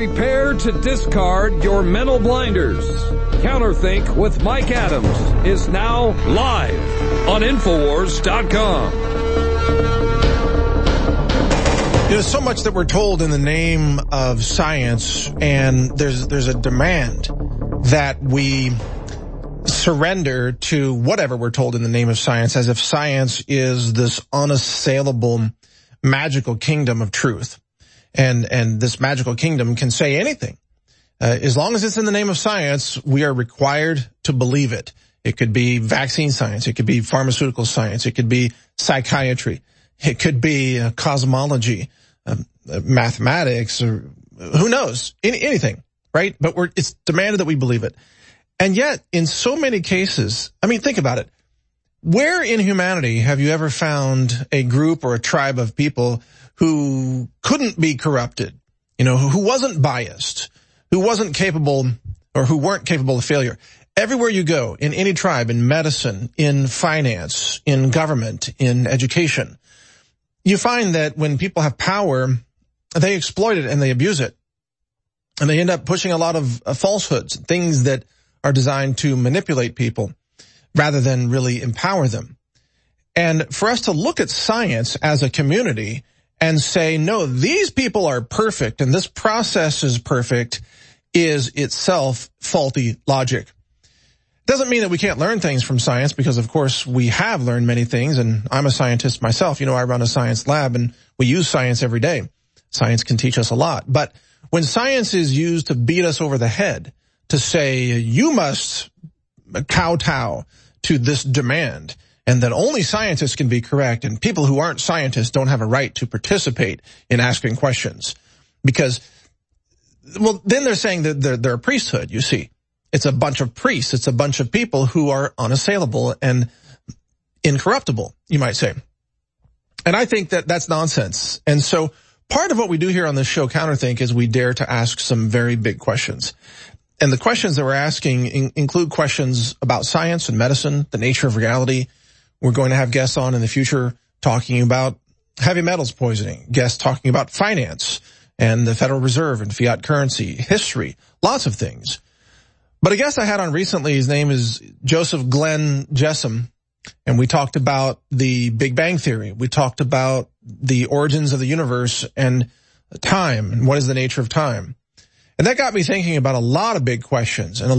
Prepare to discard your mental blinders. Counterthink with Mike Adams is now live on Infowars.com. There's so much that we're told in the name of science, and there's a demand that we surrender to whatever we're told in the name of science, as if science is this unassailable magical kingdom of truth. And this magical kingdom can say anything. As long as it's in the name of science, we are required to believe it. It could be vaccine science. It could be pharmaceutical science. It could be psychiatry. It could be cosmology, mathematics, or who knows, anything, right? But it's demanded that we believe it. And yet, in so many cases, I mean, think about it. Where in humanity have you ever found a group or a tribe of people who couldn't be corrupted, who wasn't biased, who wasn't capable, or who weren't capable of failure? Everywhere you go, in any tribe, in medicine, in finance, in government, in education, you find that when people have power, they exploit it and they abuse it. And they end up pushing a lot of falsehoods, things that are designed to manipulate people rather than really empower them. And for us to look at science as a community and say, no, these people are perfect and this process is perfect, is itself faulty logic. Doesn't mean that we can't learn things from science, because of course we have learned many things, and I'm a scientist myself. I run a science lab and we use science every day. Science can teach us a lot. But when science is used to beat us over the head, to say you must kowtow to this demand, and that only scientists can be correct, and people who aren't scientists don't have a right to participate in asking questions, because, well, then they're saying that they're a priesthood, you see. It's a bunch of priests. It's a bunch of people who are unassailable and incorruptible, you might say. And I think that that's nonsense. And so part of what we do here on this show, Counterthink, is we dare to ask some very big questions. And the questions that we're asking include questions about science and medicine, the nature of reality. We're going to have guests on in the future talking about heavy metals poisoning, guests talking about finance and the Federal Reserve and fiat currency, history, lots of things. But a guest I had on recently, his name is Joseph Glenn Jessam, and we talked about the Big Bang Theory. We talked about the origins of the universe and time, and what is the nature of time. And that got me thinking about a lot of big questions, and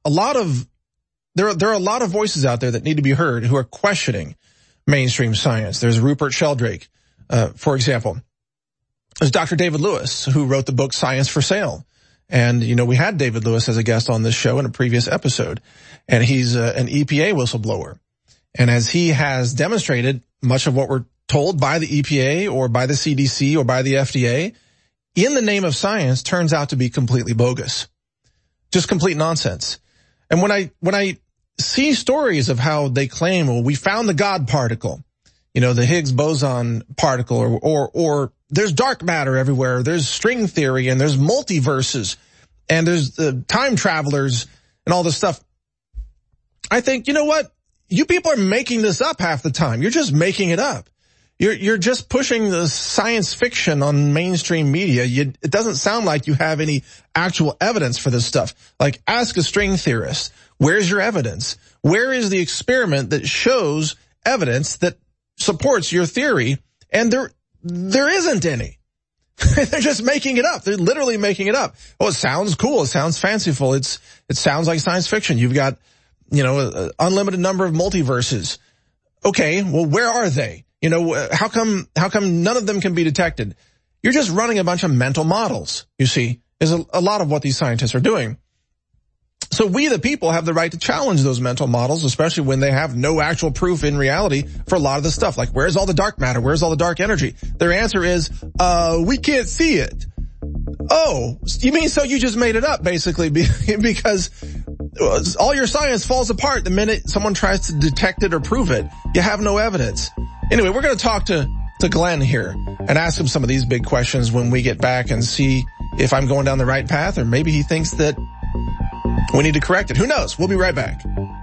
there are a lot of voices out there that need to be heard who are questioning mainstream science. There's Rupert Sheldrake, for example. There's Dr. David Lewis, who wrote the book Science for Sale. And, we had David Lewis as a guest on this show in a previous episode, and he's an EPA whistleblower. And as he has demonstrated, much of what we're told by the EPA or by the CDC or by the FDA in the name of science turns out to be completely bogus. Just complete nonsense. And when I see stories of how they claim, well, we found the God particle, the Higgs boson particle, or there's dark matter everywhere, there's string theory, and there's multiverses, and there's the time travelers and all this stuff, I think, you know what? You people are making this up half the time. You're just making it up. You're just pushing the science fiction on mainstream media. It doesn't sound like you have any actual evidence for this stuff. Like, ask a string theorist, where's your evidence? Where is the experiment that shows evidence that supports your theory? And there isn't any. They're just making it up. They're literally making it up. Oh, it sounds cool. It sounds fanciful. It sounds like science fiction. You've got, an unlimited number of multiverses. Okay, well, where are they? How come none of them can be detected? You're just running a bunch of mental models, you see, is a lot of what these scientists are doing. So we, the people, have the right to challenge those mental models, especially when they have no actual proof in reality for a lot of the stuff. Like, where's all the dark matter? Where's all the dark energy? Their answer is, we can't see it. Oh, you mean so you just made it up, basically, because all your science falls apart the minute someone tries to detect it or prove it. You have no evidence. Anyway, we're going to talk to Glenn here and ask him some of these big questions when we get back and see if I'm going down the right path, or maybe he thinks that we need to correct it. Who knows? We'll be right back.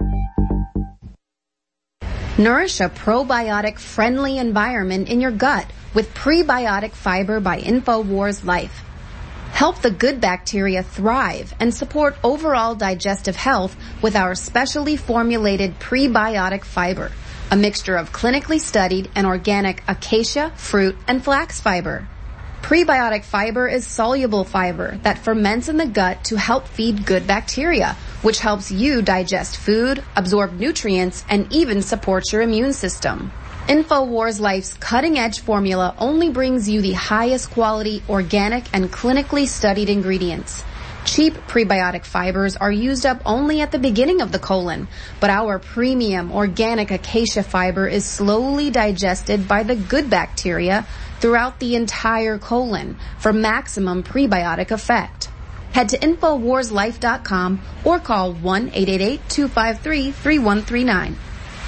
Nourish a probiotic-friendly environment in your gut with Prebiotic Fiber by InfoWars Life. Help the good bacteria thrive and support overall digestive health with our specially formulated prebiotic fiber, a mixture of clinically studied and organic acacia, fruit, and flax fiber. Prebiotic fiber is soluble fiber that ferments in the gut to help feed good bacteria, which helps you digest food, absorb nutrients, and even supports your immune system. InfoWars Life's cutting-edge formula only brings you the highest quality, organic, and clinically studied ingredients. Cheap prebiotic fibers are used up only at the beginning of the colon, but our premium organic acacia fiber is slowly digested by the good bacteria throughout the entire colon for maximum prebiotic effect. Head to InfoWarsLife.com or call 1-888-253-3139.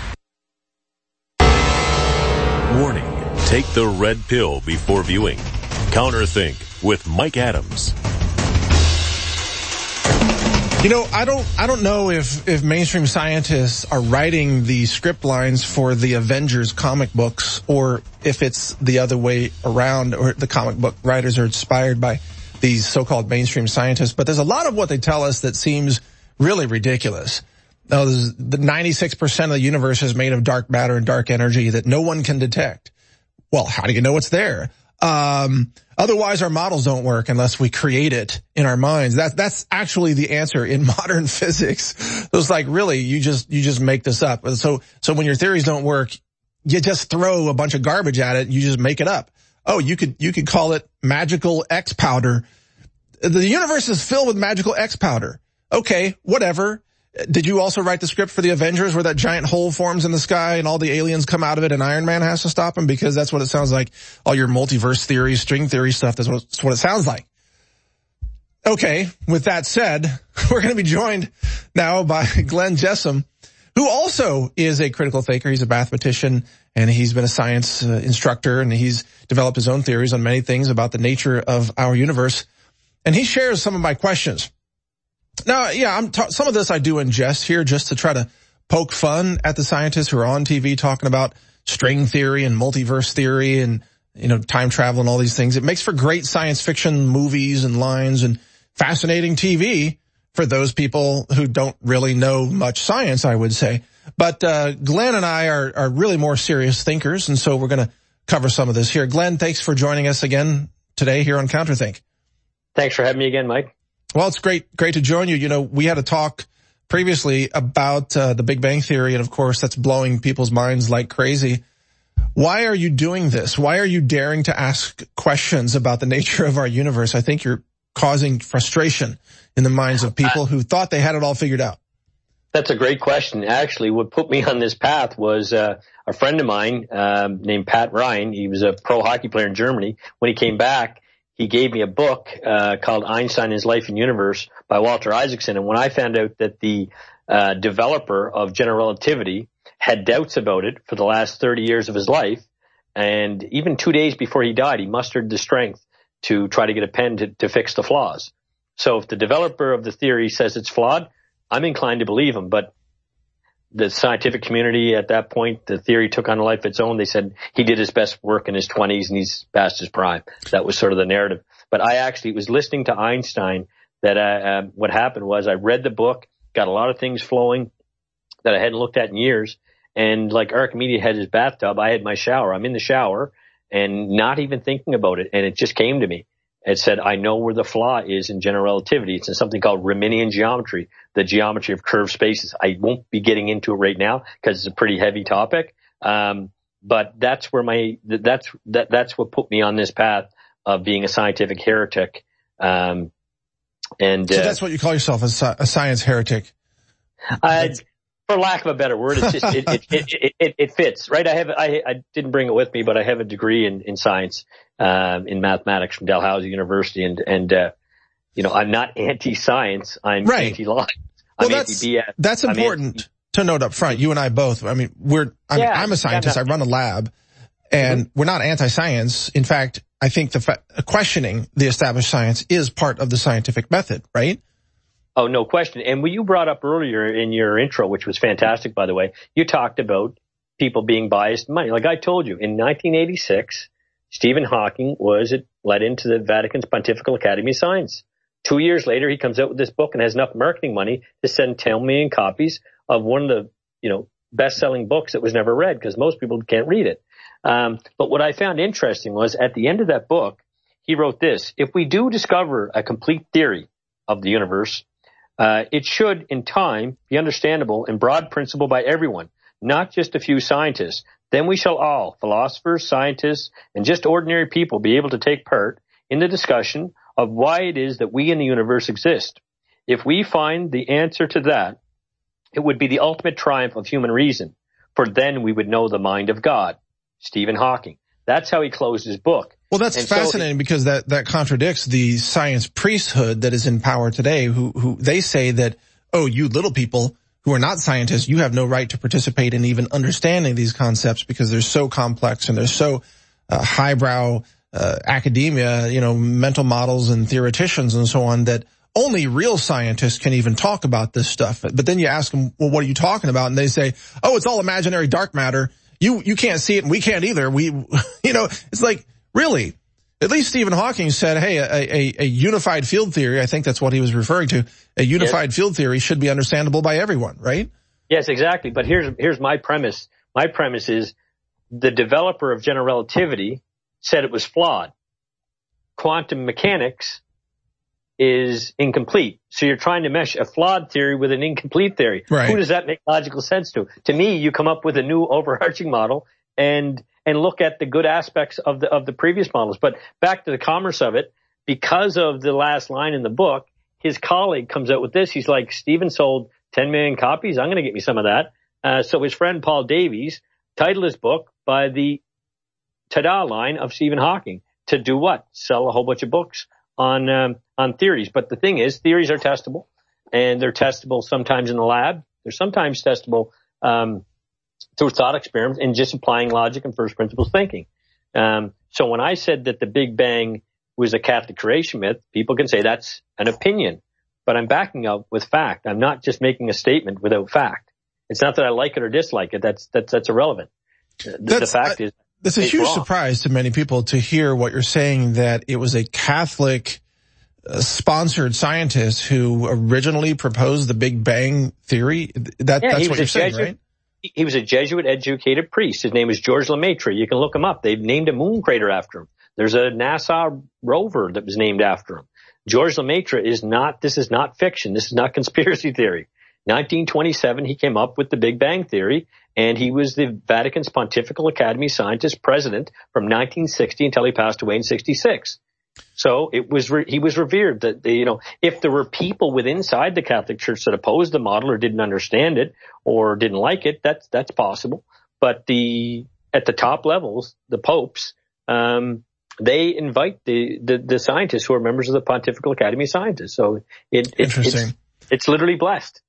Warning, take the red pill before viewing. Counterthink with Mike Adams. You know, I don't know if mainstream scientists are writing the script lines for the Avengers comic books, or if it's the other way around, or the comic book writers are inspired by these so-called mainstream scientists. But there's a lot of what they tell us that seems really ridiculous. Now, the 96% of the universe is made of dark matter and dark energy that no one can detect. Well, how do you know it's there? Otherwise our models don't work unless we create it in our minds. That's actually the answer in modern physics. It's like, really, you just make this up. So when your theories don't work, you just throw a bunch of garbage at it and you just make it up. Oh, you could call it magical X powder. The universe is filled with magical X powder. Okay, whatever. Did you also write the script for the Avengers where that giant hole forms in the sky and all the aliens come out of it and Iron Man has to stop him? Because that's what it sounds like. All your multiverse theory, string theory stuff, that's what it sounds like. Okay, with that said, we're going to be joined now by Glenn Jessam, who also is a critical thinker. He's a mathematician and he's been a science instructor, and he's developed his own theories on many things about the nature of our universe. And he shares some of my questions. Now, yeah, some of this I do in jest here just to try to poke fun at the scientists who are on TV talking about string theory and multiverse theory and, you know, time travel and all these things. It makes for great science fiction movies and lines and fascinating TV for those people who don't really know much science, I would say. But Glenn and I are really more serious thinkers, and so we're going to cover some of this here. Glenn, thanks for joining us again today here on Counterthink. Thanks for having me again, Mike. Well, it's great to join you. You know, we had a talk previously about the Big Bang Theory, and of course that's blowing people's minds like crazy. Why are you doing this? Why are you daring to ask questions about the nature of our universe? I think you're causing frustration in the minds of people who thought they had it all figured out. That's a great question. Actually, what put me on this path was a friend of mine named Pat Ryan. He was a pro hockey player in Germany. When he came back, he gave me a book called Einstein, His Life and Universe by Walter Isaacson. And when I found out that the developer of general relativity had doubts about it for the last 30 years of his life, and even 2 days before he died, he mustered the strength to try to get a pen to fix the flaws. So if the developer of the theory says it's flawed, I'm inclined to believe him. But the scientific community at that point, the theory took on a life of its own. They said he did his best work in his 20s and he's past his prime. That was sort of the narrative. But I actually was listening to Einstein that what happened was I read the book, got a lot of things flowing that I hadn't looked at in years. And like Archimedes had his bathtub, I had my shower. I'm in the shower and not even thinking about it. And it just came to me. It said, I know where the flaw is in general relativity. It's in something called Riemannian geometry, the geometry of curved spaces. I won't be getting into it right now because it's a pretty heavy topic. But that's where that's what put me on this path of being a scientific heretic. So that's what you call yourself, a science heretic. For lack of a better word, it's just, it fits, right? I didn't bring it with me, but I have a degree in science, in mathematics from Dalhousie University. And you know, I'm not anti-science. I'm anti-law. I'm anti-BS. That's important to note up front. You and I both. I mean, I'm a scientist. I run a lab, and we're not anti-science. In fact, I think questioning the established science is part of the scientific method, right? Oh, no question. And what you brought up earlier in your intro, which was fantastic, by the way, you talked about people being biased in money. Like I told you, in 1986, Stephen Hawking was let into the Vatican's Pontifical Academy of Science. 2 years later, he comes out with this book and has enough marketing money to send 10 million copies of one of the, best-selling books that was never read because most people can't read it. But what I found interesting was at the end of that book, he wrote this: if we do discover a complete theory of the universe, it should, in time, be understandable in broad principle by everyone, not just a few scientists. Then we shall all, philosophers, scientists, and just ordinary people, be able to take part in the discussion of why it is that we in the universe exist. If we find the answer to that, it would be the ultimate triumph of human reason, for then we would know the mind of God. Stephen Hawking. That's how he closed his book. Well, that's fascinating because that contradicts the science priesthood that is in power today, who they say that, oh, you little people who are not scientists, you have no right to participate in even understanding these concepts because they're so complex and they're so highbrow academia, mental models and theoreticians and so on, that only real scientists can even talk about this stuff. But then you ask them, well, what are you talking about? And they say, oh, it's all imaginary dark matter. You can't see it and we can't either. It's like, really? At least Stephen Hawking said, hey, a unified field theory, I think that's what he was referring to, a unified field theory should be understandable by everyone, right? Yes, exactly. But here's my premise. My premise is the developer of general relativity said it was flawed. Quantum mechanics is incomplete. So you're trying to mesh a flawed theory with an incomplete theory. Right. Who does that make logical sense to? To me, you come up with a new overarching model and look at the good aspects of the previous models. But back to the commerce of it, because of the last line in the book, his colleague comes out with this. He's like, Stephen sold 10 million copies. I'm going to get me some of that. So his friend Paul Davies titled his book by the ta-da line of Stephen Hawking. To do what? Sell a whole bunch of books on theories. But the thing is, theories are testable, and they're testable sometimes in the lab. They're sometimes testable through thought experiments and just applying logic and first principles thinking. So when I said that the Big Bang was a Catholic creation myth, people can say that's an opinion, but I'm backing up with fact. I'm not just making a statement without fact. It's not that I like it or dislike it. That's irrelevant. The fact is, that's a huge surprise to many people to hear what you're saying, that it was a Catholic sponsored scientist who originally proposed the Big Bang theory. That's what you're saying, right? He was a Jesuit-educated priest. His name is George Lemaitre. You can look him up. They've named a moon crater after him. There's a NASA rover that was named after him. George Lemaitre this is not fiction. This is not conspiracy theory. 1927, he came up with the Big Bang theory, and he was the Vatican's Pontifical Academy Scientist president from 1960 until he passed away in 66. So he was revered. That if there were people inside the Catholic Church that opposed the model or didn't understand it or didn't like it, that's possible. But at the top levels, the popes, they invite the scientists who are members of the Pontifical Academy of Scientists. So it's literally blessed.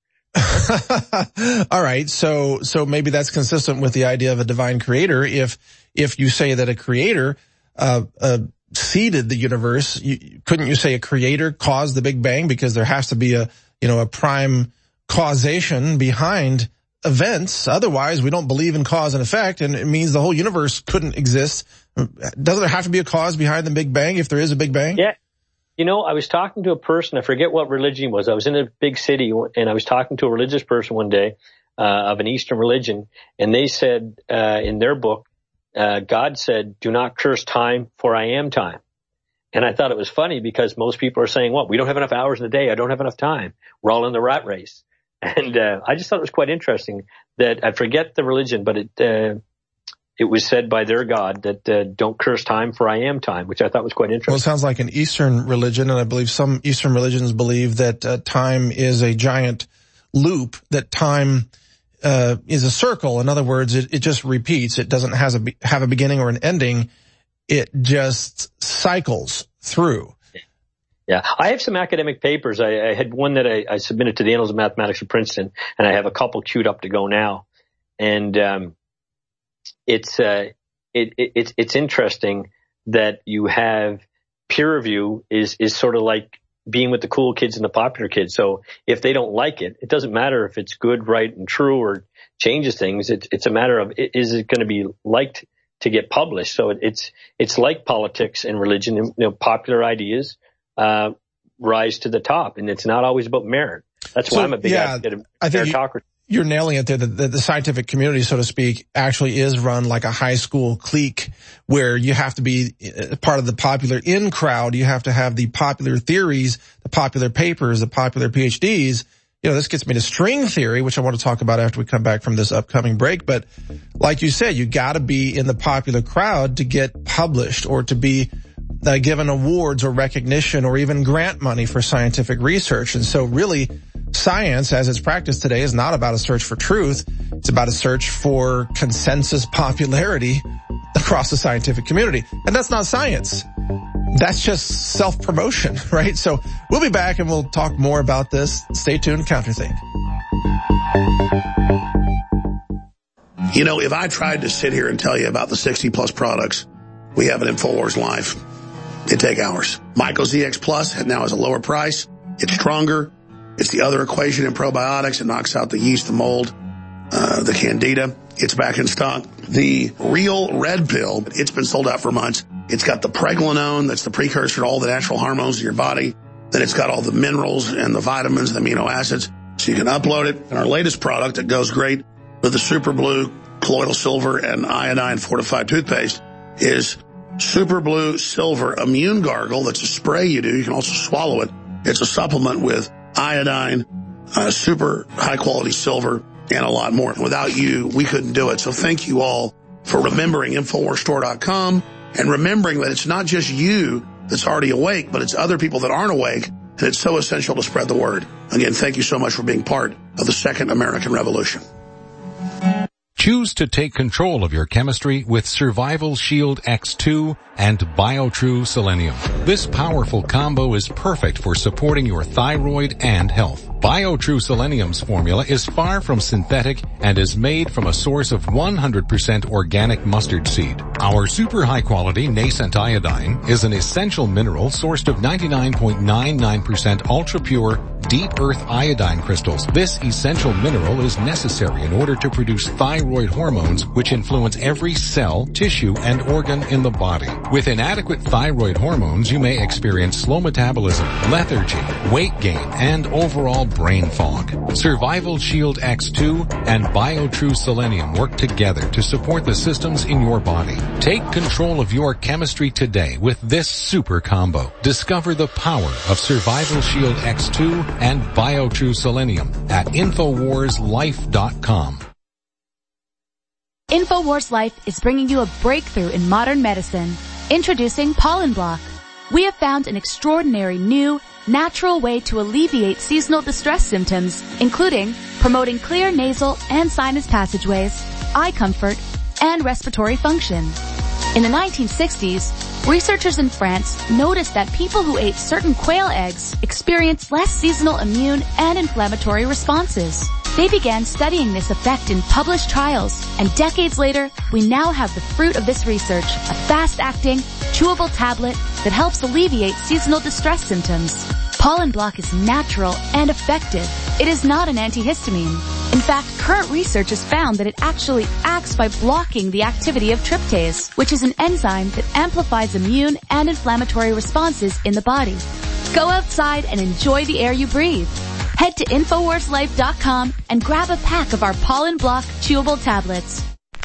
All right. So maybe that's consistent with the idea of a divine creator. If you say that a creator, seeded the universe, couldn't you say a creator caused the Big Bang? Because there has to be a prime causation behind events. Otherwise, we don't believe in cause and effect, and it means the whole universe couldn't exist. Doesn't there have to be a cause behind the Big Bang if there is a Big Bang? Yeah. I was talking to a person, I forget what religion it was. I was in a big city, and I was talking to a religious person one day of an Eastern religion, and they said in their book, God said, do not curse time, for I am time. And I thought it was funny because most people are saying, we don't have enough hours in the day. I don't have enough time. We're all in the rat race. And I just thought it was quite interesting that I forget the religion, but it was said by their God that don't curse time, for I am time, which I thought was quite interesting. Well, it sounds like an Eastern religion, and I believe some Eastern religions believe that time is a giant loop, that time is a circle. In other words, it just repeats. It doesn't have a beginning or an ending. It just cycles through. Yeah. I have some academic papers. I had one that I submitted to the Annals of Mathematics of Princeton, and I have a couple queued up to go now. And it's interesting that you have peer review is sort of like being with the cool kids and the popular kids. So if they don't like it, it doesn't matter if it's good, right, and true or changes things. It's a matter of, is it going to be liked to get published. So it's like politics and religion. You know, popular ideas rise to the top, and it's not always about merit. That's why I'm a big advocate of meritocracy. You're nailing it there. The scientific community, so to speak, actually is run like a high school clique where you have to be part of the popular in crowd. You have to have the popular theories, the popular papers, the popular PhDs. You know, this gets me to string theory, which I want to talk about after we come back from this upcoming break. But like you said, you got to be in the popular crowd to get published or to be given awards or recognition or even grant money for scientific research. And so really, science as it's practiced today is not about a search for truth. It's about a search for consensus popularity across the scientific community. And that's not science. That's just self-promotion, right? So we'll be back and we'll talk more about this. Stay tuned, Counterthink. You know, if I tried to sit here and tell you about the 60-plus products we have at InfoWars Live, it'd take hours. MycoZX Plus now has a lower price. It's stronger. It's the other equation in probiotics. It knocks out the yeast, the mold, the candida. It's back in stock. The Real Red Pill, it's been sold out for months. It's got the pregnenolone, that's the precursor to all the natural hormones in your body. Then it's got all the minerals and the vitamins, the amino acids, so you can upload it. And our latest product that goes great with the Super Blue Colloidal Silver and Iodine Fortified Toothpaste is Super Blue Silver Immune Gargle. That's a spray you do. You can also swallow it. It's a supplement with iodine, super high-quality silver, and a lot more. Without you, we couldn't do it. So thank you all for remembering InfoWarsStore.com and remembering that it's not just you that's already awake, but it's other people that aren't awake, and it's so essential to spread the word. Again, thank you so much for being part of the Second American Revolution. Choose to take control of your chemistry with Survival Shield X2 and BioTrue Selenium. This powerful combo is perfect for supporting your thyroid and health. BioTrue Selenium's formula is far from synthetic and is made from a source of 100% organic mustard seed. Our super high-quality nascent iodine is an essential mineral sourced of 99.99% ultra-pure deep earth iodine crystals. This essential mineral is necessary in order to produce thyroid hormones, which influence every cell, tissue, and organ in the body. With inadequate thyroid hormones, you may experience slow metabolism, lethargy, weight gain, and overall brain fog. Survival Shield X2 and BioTrue Selenium work together to support the systems in your body. Take control of your chemistry today with this super combo. Discover the power of Survival Shield X2 and BioTrue Selenium at InfoWarsLife.com. InfoWars Life is bringing you a breakthrough in modern medicine. Introducing Pollen Block. We have found an extraordinary new, natural way to alleviate seasonal distress symptoms, including promoting clear nasal and sinus passageways, eye comfort, and respiratory function. In the 1960s, researchers in France noticed that people who ate certain quail eggs experienced less seasonal immune and inflammatory responses. They began studying this effect in published trials, and decades later, we now have the fruit of this research, a fast-acting, chewable tablet that helps alleviate seasonal distress symptoms. Pollen Block is natural and effective. It is not an antihistamine. In fact, current research has found that it actually acts by blocking the activity of tryptase, which is an enzyme that amplifies immune and inflammatory responses in the body. Go outside and enjoy the air you breathe. Head to InfoWarsLife.com and grab a pack of our Pollen Block chewable tablets.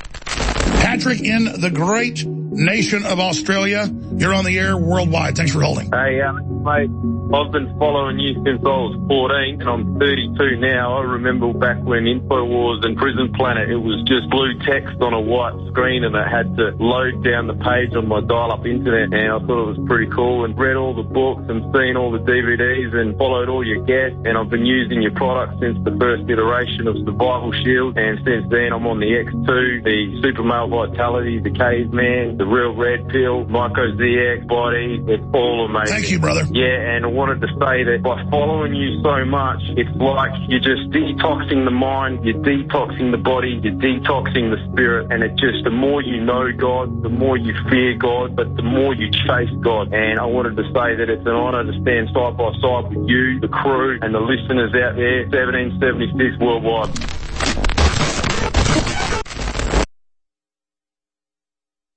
Patrick in the great nation of Australia. You're on the air worldwide. Thanks for holding. Hey, mate, I've been following you since I was 14 and I'm 32 now. I remember back when InfoWars and Prison Planet, it was just blue text on a white screen and I had to load down the page on my dial-up internet, and I thought it was pretty cool, and read all the books and seen all the DVDs and followed all your guests, and I've been using your product since the first iteration of Survival Shield, and since then I'm on the X2, the Super Male Vitality, the Caveman, the Real Red Pill, MycoZX, Body. It's all amazing. Thank you, brother. Yeah, and I wanted to say that by following you so much, it's like you're just detoxing the mind, you're detoxing the body, you're detoxing the spirit, and it just, the more you know God, the more you fear God, but the more you chase God. And I wanted to say that it's an honor to stand side by side with you, the crew, and the listeners out there, 1776 worldwide.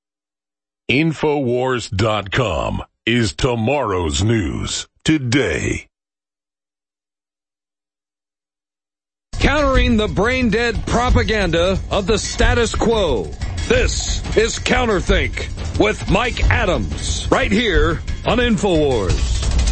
Infowars.com is tomorrow's news today. Countering the brain-dead propaganda of the status quo. This is Counterthink with Mike Adams, right here on InfoWars.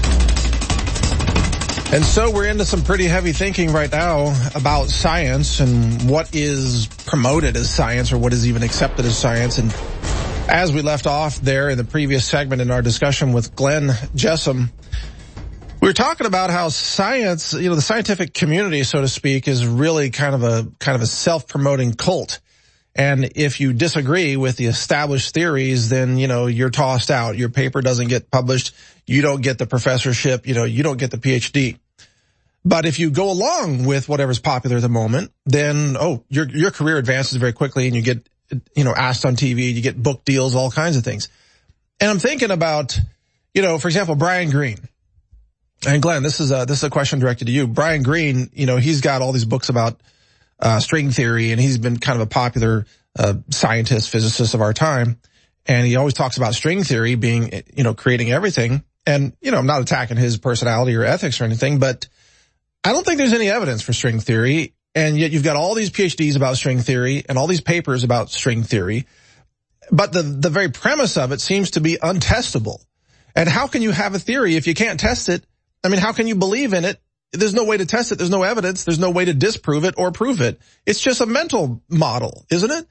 And so we're into some pretty heavy thinking right now about science and what is promoted as science or what is even accepted as science. And as we left off there in the previous segment in our discussion with Glenn Jessam, we were talking about how science, the scientific community, so to speak, is really kind of a self-promoting cult. And if you disagree with the established theories, then, you're tossed out. Your paper doesn't get published. You don't get the professorship. You don't get the PhD. But if you go along with whatever's popular at the moment, then, your career advances very quickly and you get, asked on TV, you get book deals, all kinds of things. And I'm thinking about, for example, Brian Greene. And Glenn, this is a question directed to you. Brian Greene, he's got all these books about string theory, and he's been kind of a popular scientist, physicist of our time. And he always talks about string theory being, creating everything. And, I'm not attacking his personality or ethics or anything, but I don't think there's any evidence for string theory. And yet you've got all these PhDs about string theory and all these papers about string theory. But the very premise of it seems to be untestable. And how can you have a theory if you can't test it? I mean, how can you believe in it? There's no way to test it. There's no evidence. There's no way to disprove it or prove it. It's just a mental model, isn't it?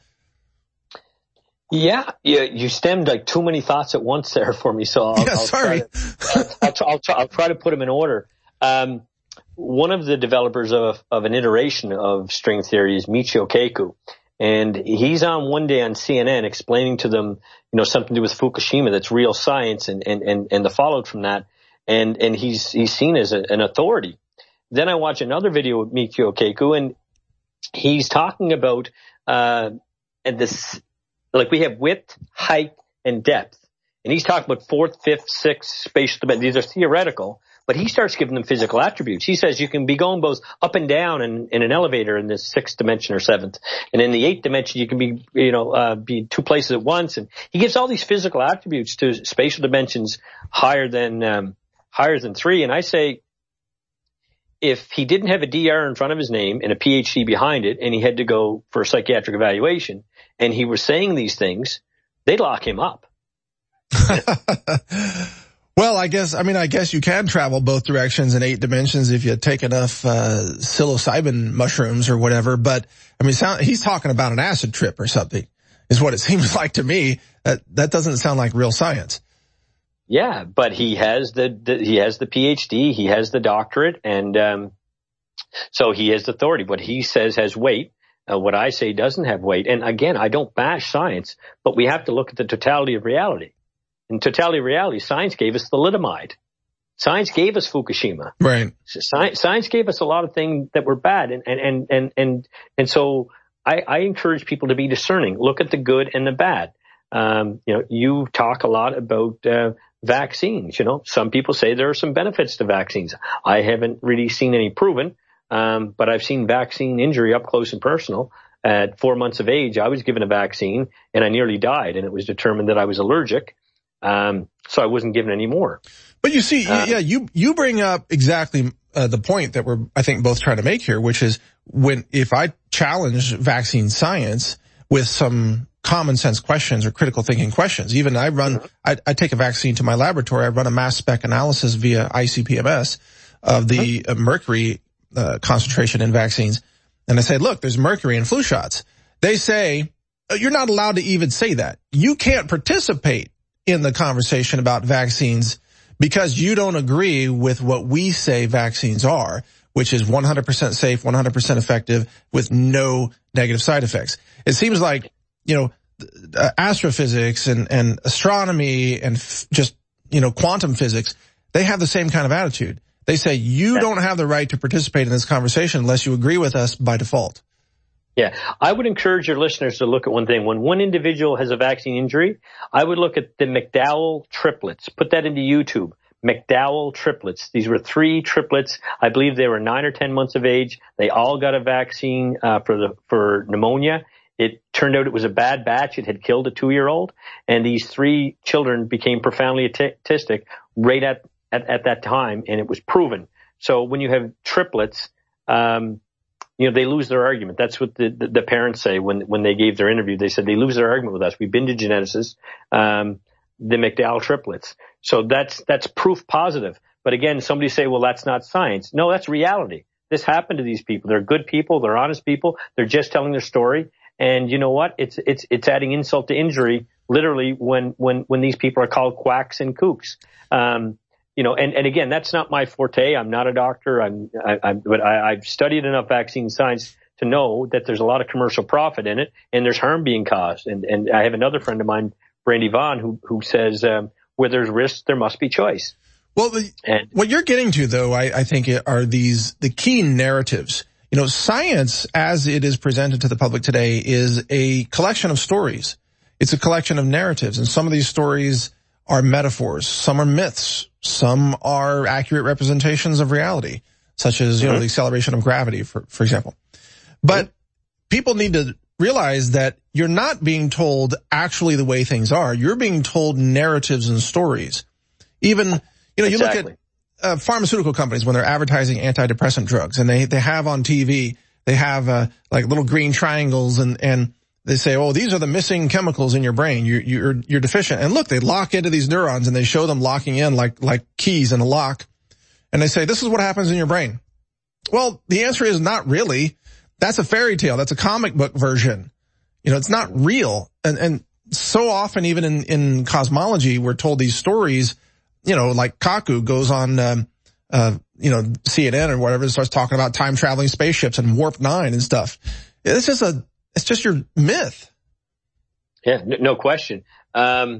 Yeah, you stemmed like too many thoughts at once there for me. So I'll try to put them in order. One of the developers of an iteration of string theory is Michio Kaku. And he's on one day on CNN explaining to them, something to do with Fukushima that's real science and the fallout from that. And he's seen as an authority. Then I watch another video with Michio Kaku, and he's talking about this, like we have width, height, and depth. And he's talking about fourth, fifth, sixth spatial dimensions. These are theoretical, but he starts giving them physical attributes. He says you can be going both up and down in an elevator in the sixth dimension or seventh. And in the eighth dimension, you can be, be two places at once. And he gives all these physical attributes to spatial dimensions higher than three. And I say, if he didn't have a DR in front of his name and a PhD behind it, and he had to go for a psychiatric evaluation, and he was saying these things, they'd lock him up. Well, I guess you can travel both directions in 8 dimensions if you take enough psilocybin mushrooms or whatever. But he's talking about an acid trip or something, is what it seems like to me. That doesn't sound like real science. Yeah, but he has the PhD, he has the doctorate, and so he has authority. What he says has weight. What I say doesn't have weight. And again, I don't bash science, but we have to look at the totality of reality. In totality of reality, science gave us thalidomide. Science gave us Fukushima. Right. Science gave us a lot of things that were bad, and so I encourage people to be discerning. Look at the good and the bad. You talk a lot about vaccines. Some people say there are some benefits to vaccines. I haven't really seen any proven, but I've seen vaccine injury up close and personal. At 4 months of age, I was given a vaccine and I nearly died, and it was determined that I was allergic. So I wasn't given any more. But you see, you bring up exactly the point that we're, I think, both trying to make here, which is if I challenge vaccine science with some common sense questions or critical thinking questions. Even I take a vaccine to my laboratory. I run a mass spec analysis via ICP-MS of the mercury concentration in vaccines. And I say, look, there's mercury in flu shots. They say, you're not allowed to even say that. You can't participate in the conversation about vaccines because you don't agree with what we say vaccines are, which is 100% safe, 100% effective with no negative side effects. It seems like, astrophysics and astronomy and just, quantum physics, they have the same kind of attitude. They say you don't have the right to participate in this conversation unless you agree with us by default. Yeah, I would encourage your listeners to look at one thing. When one individual has a vaccine injury, I would look at the McDowell triplets. Put that into YouTube. McDowell triplets. These were 3 triplets. I believe they were 9 or 10 months of age. They all got a vaccine for pneumonia. It turned out it was a bad batch. It had killed a 2-year-old, and these 3 children became profoundly autistic right at that time, and it was proven. So when you have triplets, they lose their argument. That's what the parents say when they gave their interview. They said they lose their argument with us. We've been to geneticists, the McDowell triplets. So that's proof positive. But again, somebody say, well, that's not science. No, that's reality. This happened to these people. They're good people. They're honest people. They're just telling their story. And you know what? It's adding insult to injury, literally, when these people are called quacks and kooks. And again, that's not my forte. I'm not a doctor. But I've studied enough vaccine science to know that there's a lot of commercial profit in it, and there's harm being caused. And I have another friend of mine, Brandy Vaughn, who says, where there's risk, there must be choice. Well, what you're getting to, though, I think are the key narratives. Science, as it is presented to the public today, is a collection of stories. It's a collection of narratives, and some of these stories are metaphors. Some are myths. Some are accurate representations of reality, such as, the acceleration of gravity, for example. But people need to realize that you're not being told actually the way things are. You're being told narratives and stories. Even, you look at pharmaceutical companies when they're advertising antidepressant drugs, and they have on TV, they have like little green triangles, and they say, oh, these are the missing chemicals in your brain. You're deficient. And look, they lock into these neurons, and they show them locking in like keys in a lock. And they say, this is what happens in your brain. Well, the answer is not really. That's a fairy tale. That's a comic book version. It's not real. And so often, even in cosmology, we're told these stories, like Kaku goes on, CNN or whatever, and starts talking about time traveling spaceships and Warp 9 and stuff. It's just your myth. Yeah, no question. I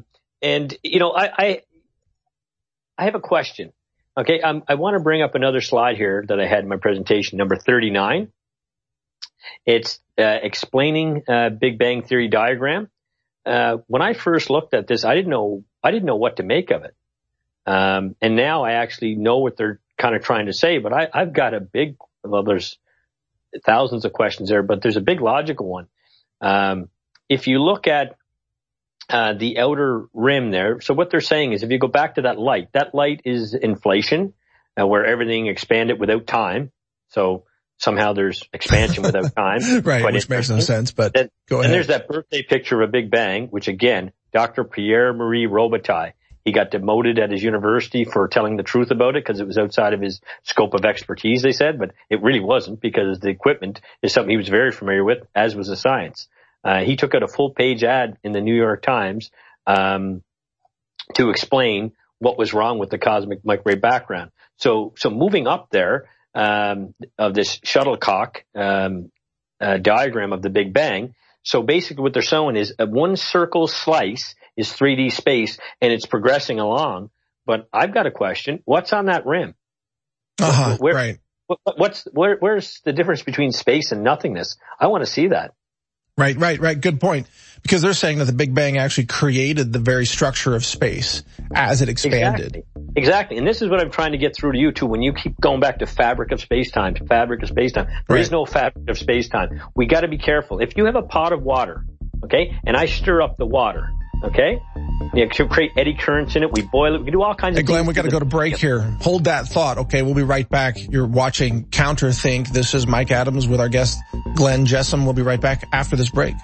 have a question. Okay. I want to bring up another slide here that I had in my presentation, number 39. It's, explaining, Big Bang Theory diagram. When I first looked at this, I didn't know what to make of it. And now I actually know what they're kind of trying to say, but I've got there's thousands of questions there, but there's a big logical one. If you look at, the outer rim there, so what they're saying is if you go back to that light is inflation, where everything expanded without time. So somehow there's expansion without time. Right, which makes no sense, but go ahead. And there's that birthday picture of a Big Bang, which again, Dr. Pierre-Marie Robitaille, he got demoted at his university for telling the truth about it because it was outside of his scope of expertise, they said, but it really wasn't because the equipment is something he was very familiar with, as was the science. He took out a full-page ad in the New York Times to explain what was wrong with the cosmic microwave background. So moving up there of this shuttlecock diagram of the Big Bang, so basically what they're showing is a one circle slice is 3D space, and it's progressing along. But I've got a question. What's on that rim? Right. Where's the difference between space and nothingness? I want to see that. Right. Good point. Because they're saying that the Big Bang actually created the very structure of space as it expanded. Exactly. And this is what I'm trying to get through to you too. When you keep going back to fabric of space-time, there is no fabric of space-time. We got to be careful. If you have a pot of water, okay, and I stir up the water, okay, to create eddy currents in it, we boil it, we can do all kinds of things. Glenn, we got to go to break here. Hold that thought, okay? We'll be right back. You're watching Counterthink. This is Mike Adams with our guest, Glenn Jessam. We'll be right back after this break.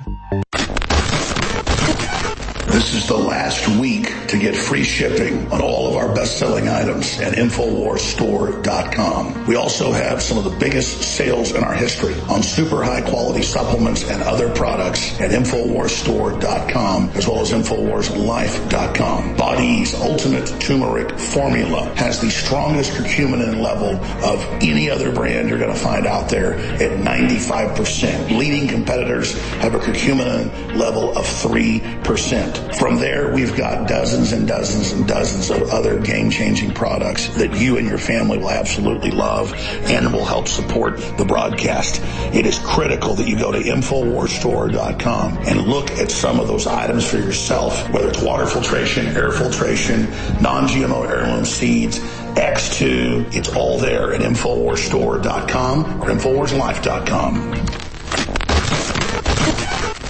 This is the last week to get free shipping on all of our best-selling items at InfoWarsStore.com. We also have some of the biggest sales in our history on super high-quality supplements and other products at InfoWarsStore.com, as well as InfoWarsLife.com. Body's Ultimate Turmeric Formula has the strongest curcumin level of any other brand you're going to find out there at 95%. Leading competitors have a curcumin level of 3%. From there, we've got dozens and dozens and dozens of other game-changing products that you and your family will absolutely love and will help support the broadcast. It is critical that you go to InfoWarsStore.com and look at some of those items for yourself, whether it's water filtration, air filtration, non-GMO heirloom seeds, X2. It's all there at InfoWarsStore.com or InfoWarsLife.com.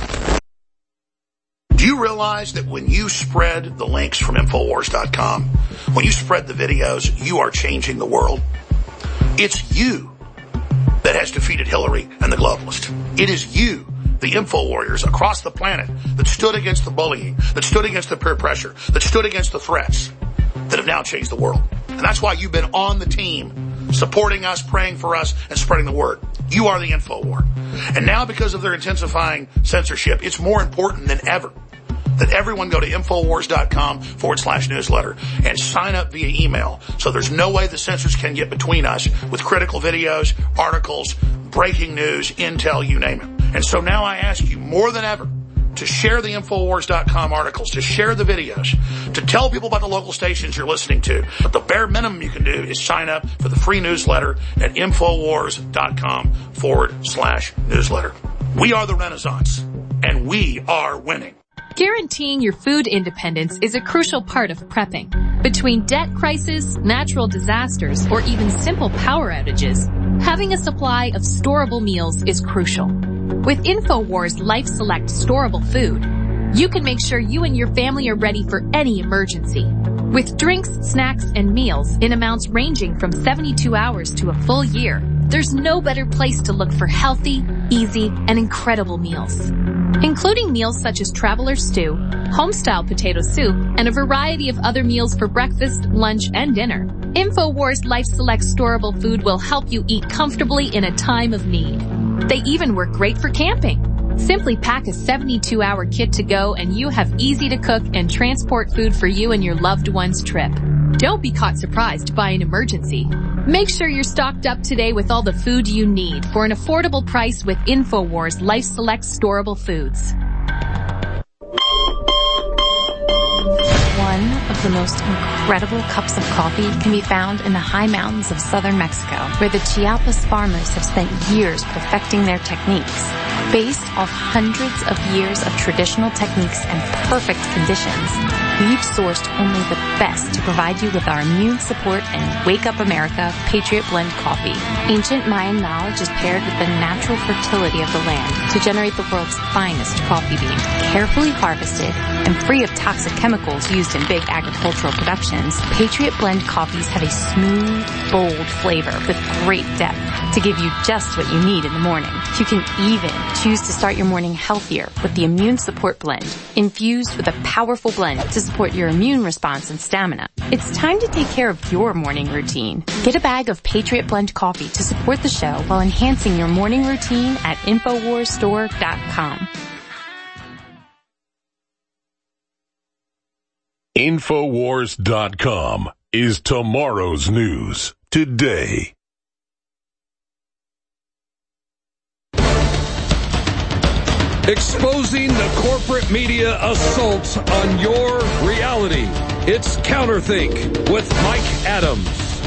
you realize that when you spread the links from Infowars.com, when you spread the videos, you are changing the world? It's you that has defeated Hillary and the globalists. It is you, the info warriors across the planet, that stood against the bullying, that stood against the peer pressure, that stood against the threats, that have now changed the world. And that's why you've been on the team, supporting us, praying for us, and spreading the word. You are the info war. And now, because of their intensifying censorship, it's more important than ever that everyone go to Infowars.com/newsletter and sign up via email. So there's no way the censors can get between us with critical videos, articles, breaking news, intel, you name it. And so now I ask you more than ever to share the Infowars.com articles, to share the videos, to tell people about the local stations you're listening to. But the bare minimum you can do is sign up for the free newsletter at Infowars.com/newsletter. We are the Renaissance, and we are winning. Guaranteeing your food independence is a crucial part of prepping. Between debt crisis, natural disasters, or even simple power outages, having a supply of storable meals is crucial. With InfoWars Life Select storable food, you can make sure you and your family are ready for any emergency. With drinks, snacks, and meals in amounts ranging from 72 hours to a full year, there's no better place to look for healthy, easy, and incredible meals. Including meals such as Traveler Stew, Homestyle Potato Soup, and a variety of other meals for breakfast, lunch, and dinner. InfoWars Life Select storable food will help you eat comfortably in a time of need. They even work great for camping. Simply pack a 72-hour kit to go and you have easy-to-cook and transport food for you and your loved one's trip. Don't be caught surprised by an emergency. Make sure you're stocked up today with all the food you need for an affordable price with InfoWars Life Select storable foods. One of the most incredible cups of coffee can be found in the high mountains of southern Mexico, where the Chiapas farmers have spent years perfecting their techniques. Based off hundreds of years of traditional techniques and perfect conditions, we've sourced only the best to provide you with our immune support and Wake Up America Patriot Blend coffee. Ancient Mayan knowledge is paired with the natural fertility of the land to generate the world's finest coffee bean, carefully harvested and free of toxic chemicals used in big agricultural productions. Patriot Blend coffees have a smooth, bold flavor with great depth to give you just what you need in the morning. You can even choose to start your morning healthier with the Immune Support Blend, infused with a powerful blend to support your immune response and stamina. It's time to take care of your morning routine. Get a bag of Patriot Blend coffee to support the show while enhancing your morning routine at InfoWarsStore.com. Infowars.com is tomorrow's news today. Exposing the corporate media assault on your reality. It's Counterthink with Mike Adams.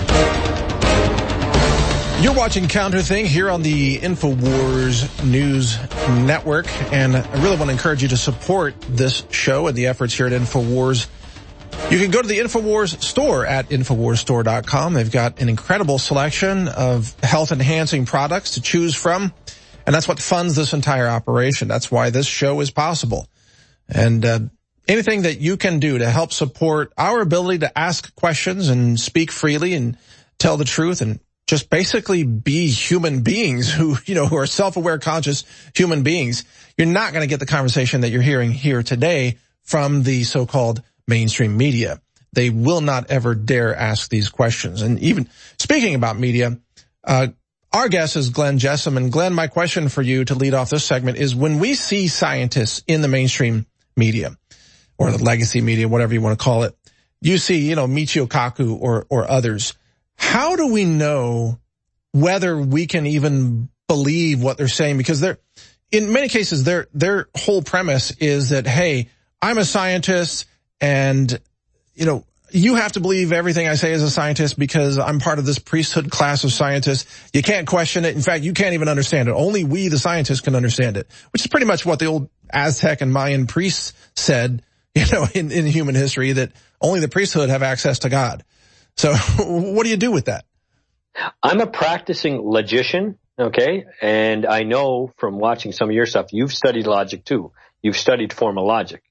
You're watching Counterthink here on the InfoWars News Network, and I really want to encourage you to support this show and the efforts here at InfoWars. You can go to the InfoWars store at InfoWarsStore.com. They've got an incredible selection of health-enhancing products to choose from. And that's what funds this entire operation. That's why this show is possible. And anything that you can do to help support our ability to ask questions and speak freely and tell the truth and just basically be human beings who are self-aware, conscious human beings, you're not going to get the conversation that you're hearing here today from the so-called mainstream media. They will not ever dare ask these questions. And even speaking about media, our guest is Glenn Jessam. And Glenn, my question for you to lead off this segment is, when we see scientists in the mainstream media or the legacy media, whatever you want to call it, you see, Michio Kaku or others, how do we know whether we can even believe what they're saying? Because they're, in many cases, their whole premise is that, hey, I'm a scientist and, you have to believe everything I say as a scientist because I'm part of this priesthood class of scientists. You can't question it. In fact, you can't even understand it. Only we, the scientists, can understand it, which is pretty much what the old Aztec and Mayan priests said, in human history, that only the priesthood have access to God. So what do you do with that? I'm a practicing logician, okay? And I know from watching some of your stuff, you've studied logic too. You've studied formal logic.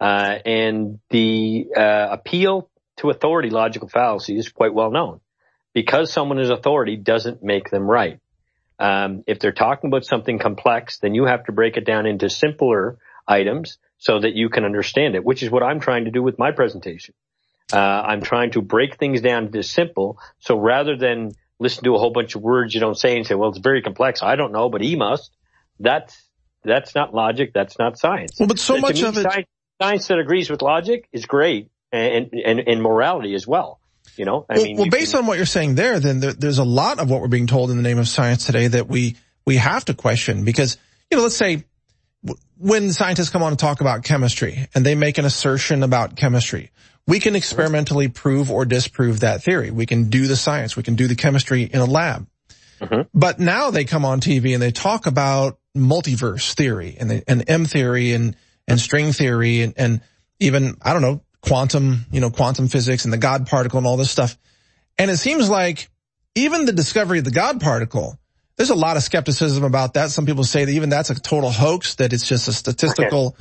And the appeal to authority logical fallacy is quite well known. Because someone is authority doesn't make them right. If they're talking about something complex, then you have to break it down into simpler items so that you can understand it, which is what I'm trying to do with my presentation. I'm trying to break things down to simple. So rather than listen to a whole bunch of words you don't say and say, well, it's very complex. I don't know, but he must. That's not logic. That's not science. Well, but so much of it. Science that agrees with logic is great, and morality as well. You know, based on what you're saying there, then there's a lot of what we're being told in the name of science today that we have to question, because, you know, let's say when scientists come on to talk about chemistry and they make an assertion about chemistry, we can experimentally prove or disprove that theory. We can do the science. We can do the chemistry in a lab. Mm-hmm. But now they come on TV and they talk about multiverse theory and M theory and string theory and even, I don't know, quantum physics and the God particle and all this stuff. And it seems like even the discovery of the God particle, there's a lot of skepticism about that. Some people say that even that's a total hoax, that it's just a statistical,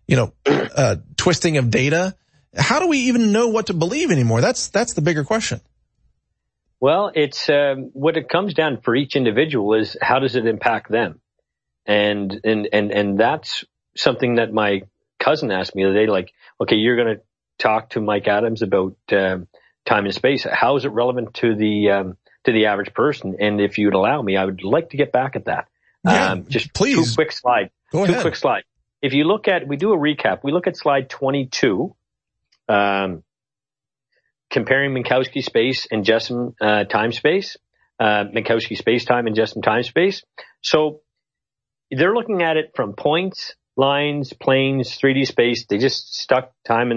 twisting of data. How do we even know what to believe anymore? That's the bigger question. Well, it's what it comes down for each individual is how does it impact them? And that's something that my cousin asked me the other day, like, okay, you're going to talk to Mike Adams about time and space. How is it relevant to the average person? And if you'd allow me, I would like to get back at that. Yeah, just please. Two quick slides. Go ahead. Two quick slides. If you look at, we do a recap. We look at slide 22, comparing Minkowski space and Jessen time space, Minkowski space time and Jessen time space. So they're looking at it from points, lines, planes, 3D space. They just stuck time in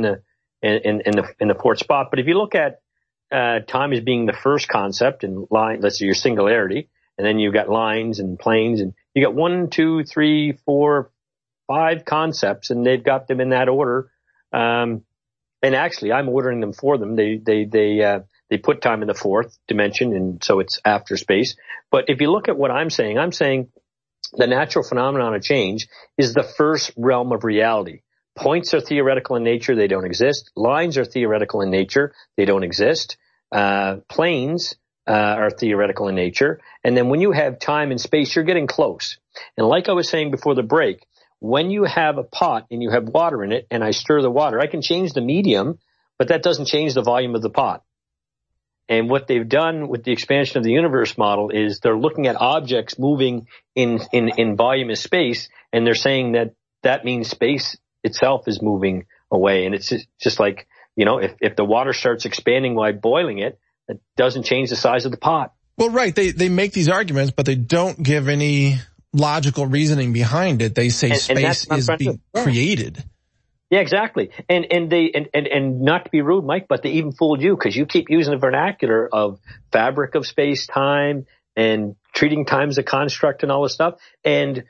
the fourth spot. But if you look at time as being the first concept and line, let's say your singularity, and then you've got lines and planes, and you got 1, 2, 3, 4, 5 concepts, and they've got them in that order. And actually, I'm ordering them for them. They put time in the fourth dimension, and so it's after space. But if you look at what I'm saying the natural phenomenon of change is the first realm of reality. Points are theoretical in nature. They don't exist. Lines are theoretical in nature. They don't exist. Planes are theoretical in nature. And then when you have time and space, you're getting close. And like I was saying before the break, when you have a pot and you have water in it and I stir the water, I can change the medium, but that doesn't change the volume of the pot. And what they've done with the expansion of the universe model is they're looking at objects moving in volume of space, and they're saying that means space itself is moving away. And it's just like, if the water starts expanding while boiling it, it doesn't change the size of the pot. Well, right. They make these arguments, but they don't give any logical reasoning behind it. They say space is being created. Yeah, exactly. And not to be rude, Mike, but they even fooled you because you keep using the vernacular of fabric of space time and treating time as a construct and all this stuff. And,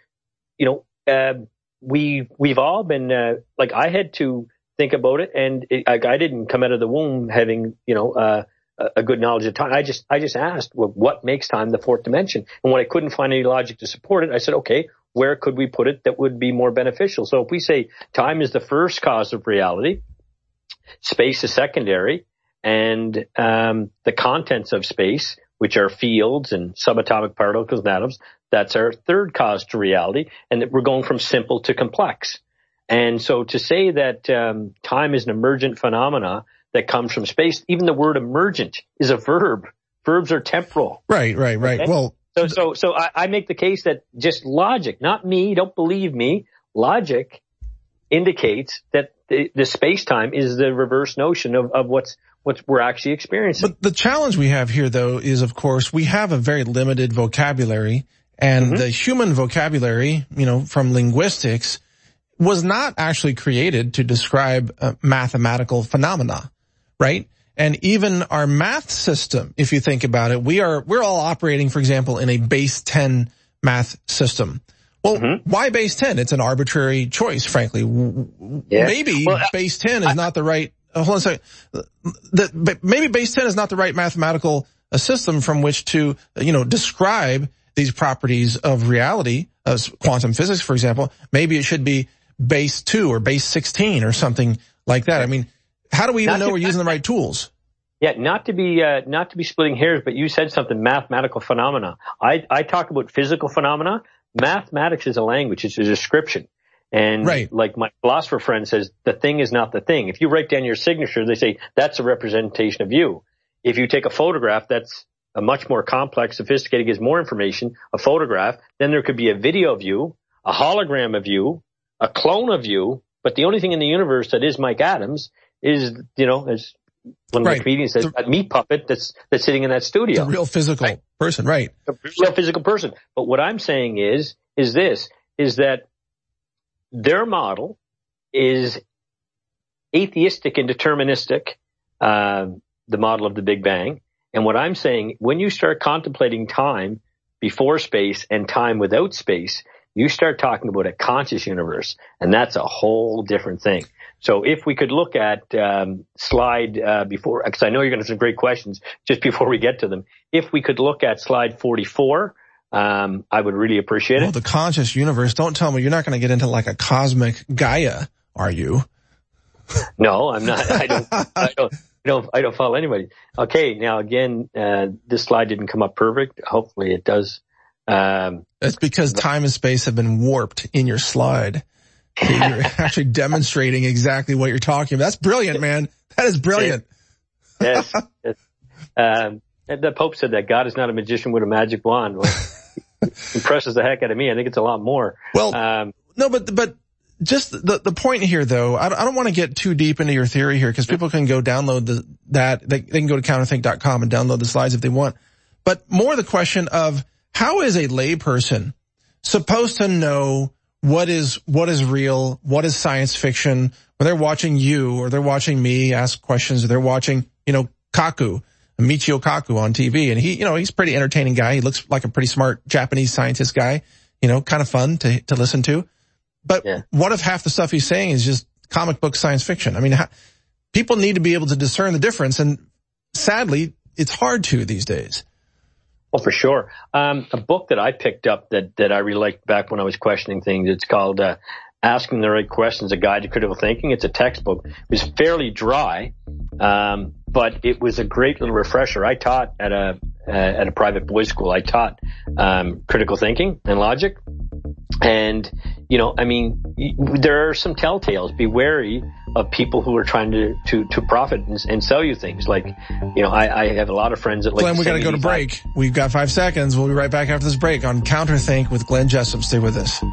we've all been, I had to think about it, and I didn't come out of the womb having, a good knowledge of time. I just asked, well, what makes time the fourth dimension? And when I couldn't find any logic to support it, I said, okay, where could we put it that would be more beneficial? So if we say time is the first cause of reality, space is secondary, and the contents of space, which are fields and subatomic particles and atoms, that's our third cause to reality, and that we're going from simple to complex. And so to say that time is an emergent phenomena that comes from space, even the word emergent is a verb. Verbs are temporal. Right. Okay? Well, So I make the case that just logic, not me, don't believe me, logic indicates that the space-time is the reverse notion of what we're actually experiencing. But the challenge we have here, though, is, of course, we have a very limited vocabulary, and the human vocabulary, from linguistics, was not actually created to describe mathematical phenomena, right? And even our math system, if you think about it, we're all operating, for example, in a base 10 math system. Well, why base 10? It's an arbitrary choice, frankly. Yeah. Maybe base 10 is not the right, hold on a second. Maybe base 10 is not the right mathematical system from which to, describe these properties of reality, quantum physics, for example. Maybe it should be base 2 or base 16 or something like that. I mean, how do we even know we're using the right tools? Yeah, not to be splitting hairs, but you said something, mathematical phenomena. I talk about physical phenomena. Mathematics is a language. It's a description. And like my philosopher friend says, the thing is not the thing. If you write down your signature, they say that's a representation of you. If you take a photograph, that's a much more complex, sophisticated, gives more information, a photograph. Then there could be a video of you, a hologram of you, a clone of you. But the only thing in the universe that is Mike Adams is, as one of the comedians says, a meat puppet that's sitting in that studio. The real physical person, right? A real physical person. But what I'm saying is that their model is atheistic and deterministic, the model of the Big Bang. And what I'm saying, when you start contemplating time before space and time without space, you start talking about a conscious universe, and that's a whole different thing. So if we could look at slide before, because I know you're going to have some great questions just before we get to them. If we could look at slide 44, I would really appreciate it. Well, the conscious universe, don't tell me you're not going to get into like a cosmic Gaia, are you? No, I'm not. I don't follow anybody. Okay, now again, this slide didn't come up perfect. Hopefully it does. That's because time and space have been warped in your slide. You're actually demonstrating exactly what you're talking about. That's brilliant, man. That is brilliant. Yes. The Pope said that God is not a magician with a magic wand. Well, impresses the heck out of me. I think it's a lot more. Well, no, but just the point here, though, I don't want to get too deep into your theory here because people can go download they can go to counterthink.com and download the slides if they want. But more the question of how is a layperson supposed to know what is real, what is science fiction when they're watching you or they're watching me ask questions or they're watching, Kaku, Michio Kaku on TV. And he's a pretty entertaining guy. He looks like a pretty smart Japanese scientist guy, kind of fun to listen to. But what if half the stuff he's saying is just comic book science fiction? I mean, people need to be able to discern the difference. And sadly, it's hard to these days. Well, for sure. A book that I picked up that I really liked back when I was questioning things, it's called Asking the Right Questions, A Guide to Critical Thinking. It's a textbook. It was fairly dry, but it was a great little refresher. I taught at a private boys' school. I taught critical thinking and logic. And, there are some telltales. Be wary of people who are trying to profit and sell you things. Like, I have a lot of friends that like Glenn, we got to go to break. We've got 5 seconds. We'll be right back after this break on Counterthink with Glenn Jessup. Stay with us.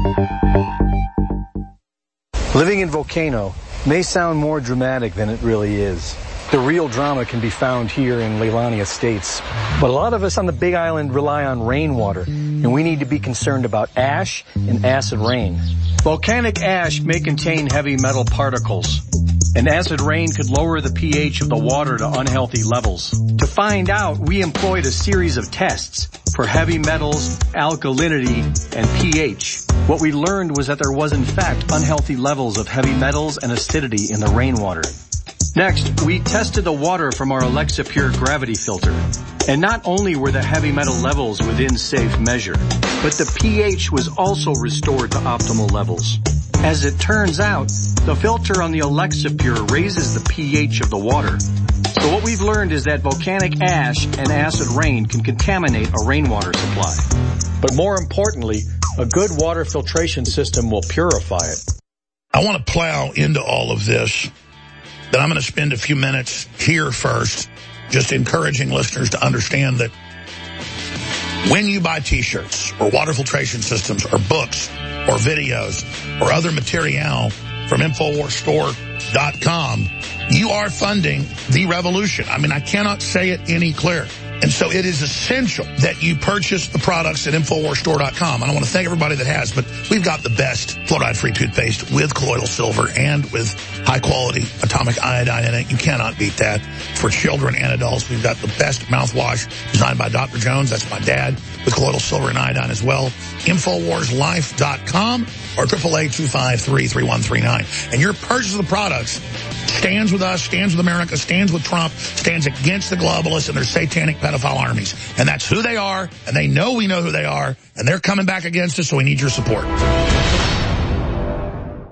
Living in Volcano may sound more dramatic than it really is. The real drama can be found here in Leilani Estates. But a lot of us on the Big Island rely on rainwater, and we need to be concerned about ash and acid rain. Volcanic ash may contain heavy metal particles, and acid rain could lower the pH of the water to unhealthy levels. To find out, we employed a series of tests for heavy metals, alkalinity, and pH. What we learned was that there was in fact unhealthy levels of heavy metals and acidity in the rainwater. Next, we tested the water from our Alexa Pure gravity filter. And not only were the heavy metal levels within safe measure, but the pH was also restored to optimal levels. As it turns out, the filter on the Alexa Pure raises the pH of the water. So what we've learned is that volcanic ash and acid rain can contaminate a rainwater supply. But more importantly, a good water filtration system will purify it. I want to plow into all of this. But I'm going to spend a few minutes here first just encouraging listeners to understand that when you buy T-shirts or water filtration systems or books or videos or other material from InfoWarsStore.com, you are funding the revolution. I mean, I cannot say it any clearer. And so it is essential that you purchase the products at InfoWarsStore.com. And I want to thank everybody that has, but we've got the best fluoride-free toothpaste with colloidal silver and with high-quality atomic iodine in it. You cannot beat that. For children and adults, we've got the best mouthwash designed by Dr. Jones. That's my dad, with colloidal silver and iodine as well. InfoWarsLife.com or 888-253-3139. And your purchase of the products stands with us, stands with America, stands with Trump, stands against the globalists and their satanic pedophile armies. And that's who they are, and they know we know who they are, and they're coming back against us, so we need your support.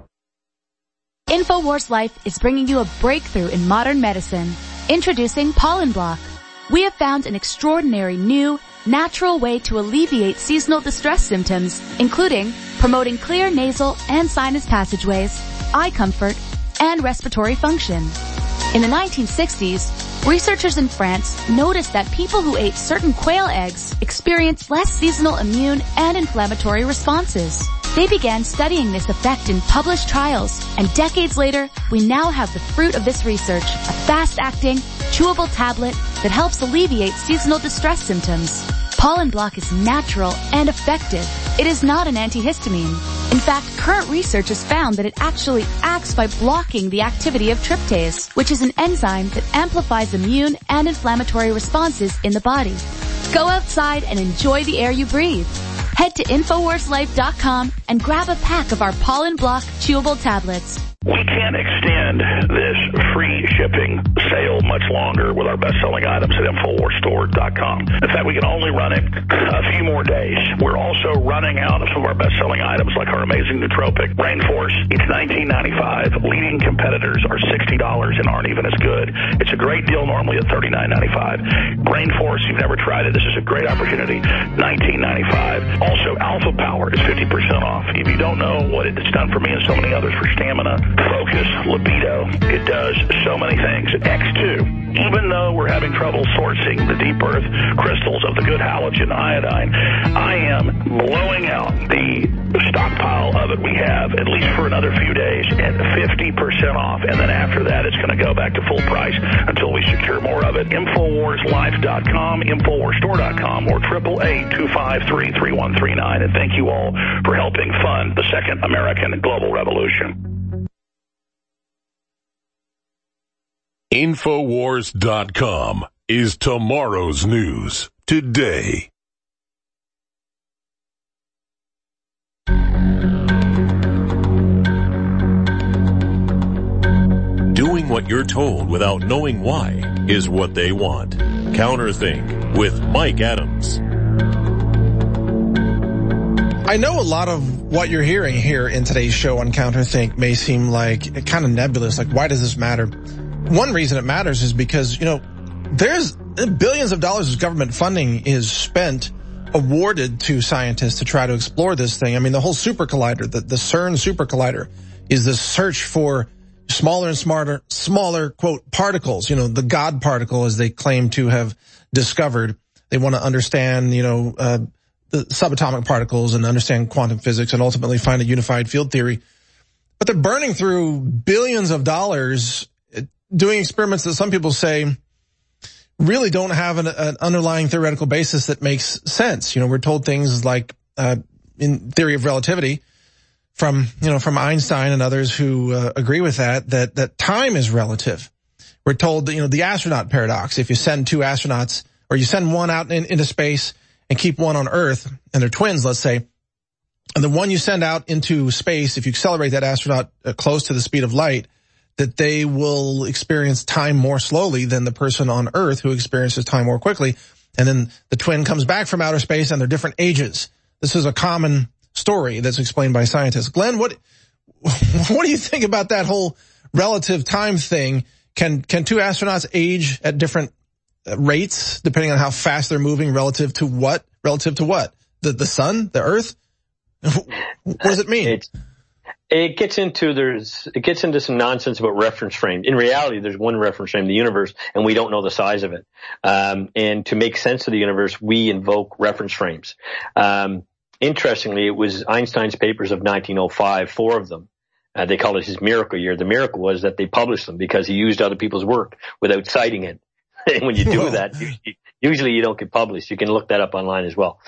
InfoWars Life is bringing you a breakthrough in modern medicine. Introducing Pollen Block. We have found an extraordinary new, natural way to alleviate seasonal distress symptoms, including promoting clear nasal and sinus passageways, eye comfort, and respiratory function. In the 1960s, researchers in France noticed that people who ate certain quail eggs experienced less seasonal immune and inflammatory responses. They began studying this effect in published trials, and decades later, we now have the fruit of this research, a fast-acting, chewable tablet that helps alleviate seasonal distress symptoms. Pollen Block is natural and effective. It is not an antihistamine. In fact, current research has found that it actually acts by blocking the activity of tryptase, which is an enzyme that amplifies immune and inflammatory responses in the body. Go outside and enjoy the air you breathe. Head to InfoWarsLife.com and grab a pack of our Pollen Block chewable tablets. We can't extend this free shipping sale much longer with our best-selling items at InfoWarsStore.com. In fact, we can only run it a few more days. We're also running out of some of our best-selling items like our amazing nootropic Rainforce. It's $19.95. Leading competitors are $60 and aren't even as good. It's a great deal normally at $39.95. Rainforce, you've never tried it. This is a great opportunity. $19.95. Also, Alpha Power is 50% off. If you don't know what it's done for me and so many others for stamina, focus, libido, it does so many things. X2, even though we're having trouble sourcing the deep earth crystals of the good halogen iodine, I am blowing out the stockpile of it we have, at least for another few days, at 50% off. And then after that, it's going to go back to full price until we secure more of it. InfoWarsLife.com, InfoWarsStore.com, or 888-253-3139. And thank you all for helping fund the second American global revolution. InfoWars.com is tomorrow's news today. Doing what you're told without knowing why is what they want. Counterthink with Mike Adams. I know a lot of what you're hearing here in today's show on Counterthink may seem like kind of nebulous, like why does this matter? One reason it matters is because, there's billions of dollars of government funding is spent, awarded to scientists to try to explore this thing. I mean, the whole super collider, the CERN super collider is this search for smaller and smaller, quote, particles, the God particle as they claim to have discovered. They want to understand, the subatomic particles and understand quantum physics and ultimately find a unified field theory. But they're burning through billions of dollars doing experiments that some people say really don't have an underlying theoretical basis that makes sense. We're told things like, in theory of relativity from Einstein and others who agree with that time is relative. We're told that, the astronaut paradox. If you send two astronauts or you send one out into space and keep one on Earth and they're twins, let's say, and the one you send out into space, if you accelerate that astronaut close to the speed of light, that they will experience time more slowly than the person on Earth who experiences time more quickly. And then the twin comes back from outer space and they're different ages. This is a common story that's explained by scientists. Glenn, what do you think about that whole relative time thing? Can two astronauts age at different rates depending on how fast they're moving relative to what? The sun? The Earth? What does it mean? It gets into some nonsense about reference frame. In reality, there's one reference frame, the universe, and we don't know the size of it. And to make sense of the universe, we invoke reference frames. Interestingly, it was Einstein's papers of 1905, 4 of them. They call it his miracle year. The miracle was that they published them because he used other people's work without citing it. And when you do that, usually you don't get published. You can look that up online as well.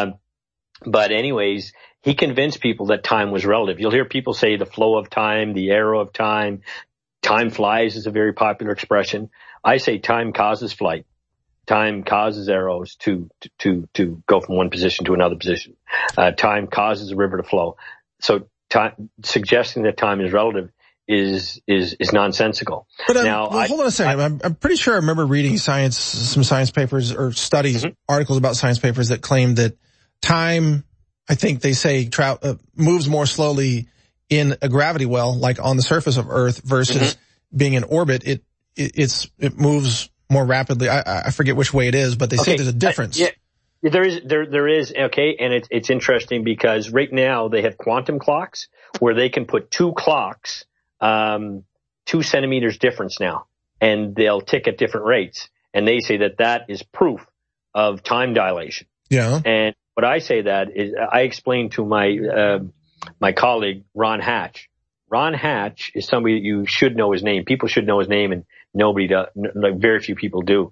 But anyways, he convinced people that time was relative. You'll hear people say the flow of time, the arrow of time. Time flies is a very popular expression. I say time causes flight. Time causes arrows to go from one position to another position. Time causes a river to flow. So time, suggesting that time is relative is nonsensical. But hold on a second. I'm pretty sure I remember reading some science papers or studies, articles about science papers that claim that time, I think they say, moves more slowly in a gravity well, like on the surface of Earth, versus being in orbit, it moves more rapidly. I forget which way it is, but they say there's a difference. There is, okay, and it's interesting because right now they have quantum clocks where they can put two clocks, 2 centimeters difference now, and they'll tick at different rates. And they say that is proof of time dilation. Yeah. And what I say that is, I explained to my colleague, Ron Hatch. Ron Hatch is somebody that you should know his name. People should know his name, and nobody does, like very few people do.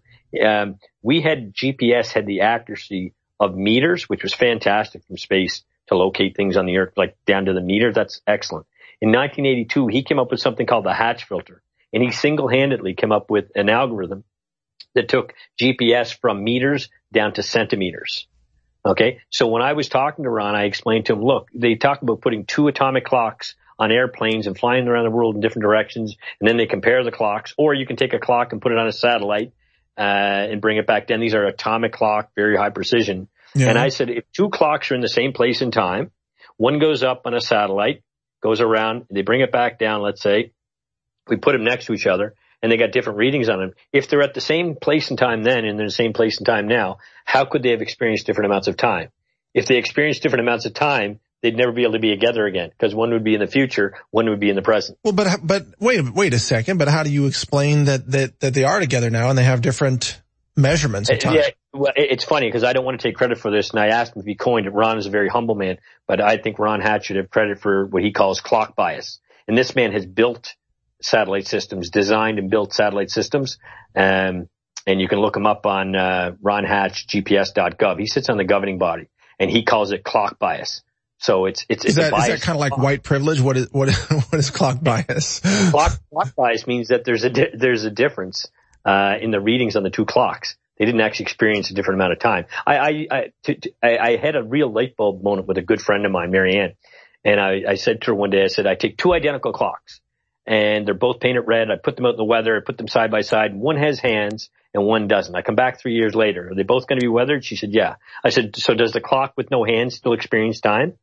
GPS had the accuracy of meters, which was fantastic from space to locate things on the Earth, like down to the meter. That's excellent. In 1982, he came up with something called the Hatch filter, and he single-handedly came up with an algorithm that took GPS from meters down to centimeters. Okay. So when I was talking to Ron, I explained to him, look, they talk about putting 2 atomic clocks on airplanes and flying around the world in different directions, and then they compare the clocks, or you can take a clock and put it on a satellite and bring it back down. These are atomic clock, very high precision. Yeah. And I said, if 2 clocks are in the same place in time, one goes up on a satellite, goes around, they bring it back down, let's say, we put them next to each other, and they got different readings on them. If they're at the same place in time then and they're in the same place in time now, how could they have experienced different amounts of time? If they experienced different amounts of time, they'd never be able to be together again, because one would be in the future, one would be in the present. Well, but wait a second. But how do you explain that they are together now and they have different measurements of time? Yeah, well, it's funny because I don't want to take credit for this, and I asked him if he coined it. Ron is a very humble man, but I think Ron Hatch should have credit for what he calls clock bias. And this man has built satellite systems, designed and built satellite systems, and you can look him up on ronhatchgps.gov. He sits on the governing body, and he calls it clock bias. So it's is that kind of like white privilege? What is clock bias? Clock bias means that there's a difference in the readings on the 2 clocks. They didn't actually experience a different amount of time. I had a real light bulb moment with a good friend of mine, Marianne, and I said to her one day, I said, I take 2 identical clocks, and they're both painted red. I put them out in the weather. I put them side by side. One has hands and one doesn't. I come back 3 years later. Are they both going to be weathered? She said, yeah. I said, so does the clock with no hands still experience time?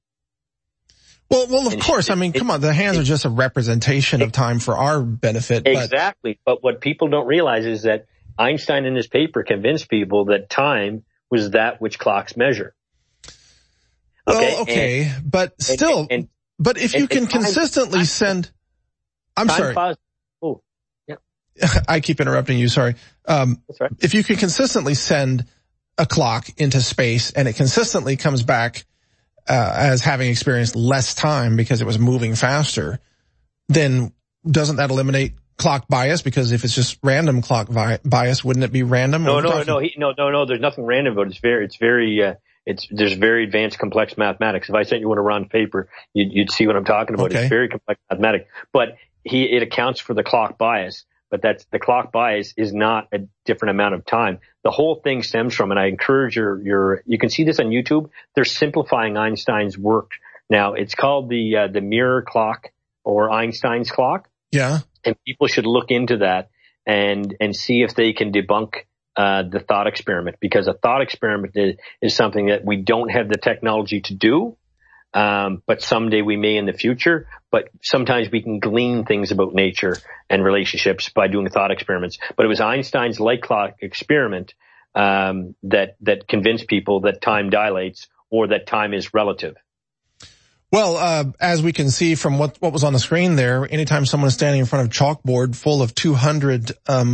Well, of course. I mean, come on. The hands are just a representation of time for our benefit. Exactly. But what people don't realize is that Einstein in his paper convinced people that time was that which clocks measure. Well, okay. But still, but if you can consistently send, I'm sorry. Oh, yeah. I keep interrupting you. Sorry. That's right. If you can consistently send a clock into space and it consistently comes back as having experienced less time because it was moving faster, then doesn't that eliminate clock bias? Because if it's just random clock bias, wouldn't it be random? No. There's nothing random about it. There's very advanced, complex mathematics. If I sent you one around paper, you'd see what I'm talking about. Okay. It's very complex mathematics, but it accounts for the clock bias. But the clock bias is not a different amount of time. The whole thing stems from, and I encourage you can see this on YouTube. They're simplifying Einstein's work now. It's called the mirror clock or Einstein's clock. Yeah. And people should look into that and see if they can debunk the thought experiment, because a thought experiment is something that we don't have the technology to do. But someday we may in the future, but sometimes we can glean things about nature and relationships by doing thought experiments. But it was Einstein's light clock experiment, that convinced people that time dilates or that time is relative. Well, as we can see from what was on the screen there, anytime someone's standing in front of a chalkboard full of 200,